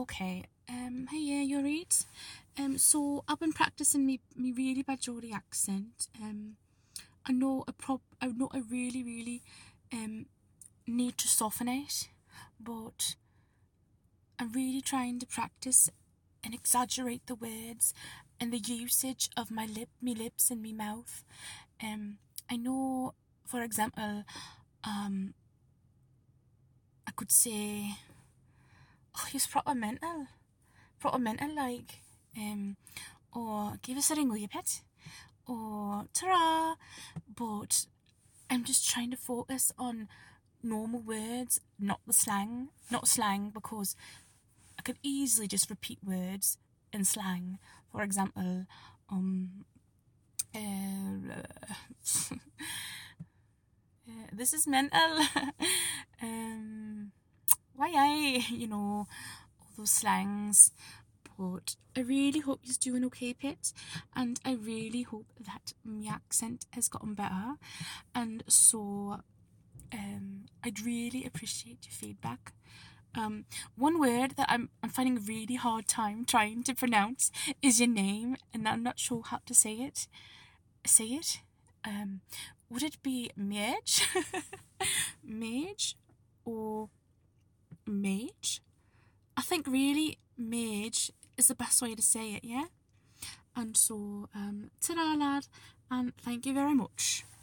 Okay. Hey, yeah, you're right. So I've been practicing me really bad Geordie accent. I know I really need to soften it, but I'm really trying to practice and exaggerate the words and the usage of my lips and my mouth. I know, for example, I could say, oh, he's proper mental, like, or give us a ring, will you, pet? Or ta-ra. But I'm just trying to focus on normal words, not slang, because I could easily just repeat words in slang. For example, this is mental. All those slangs. But I really hope you're doing okay, Pit, and I really hope that my accent has gotten better. And so, I'd really appreciate your feedback. One word that I'm finding a really hard time trying to pronounce is your name, and I'm not sure how to say it. Would it be Mage? Mage? Or Mage? I think really Mage is the best way to say it, yeah? And so, ta-ra, lad, and thank you very much.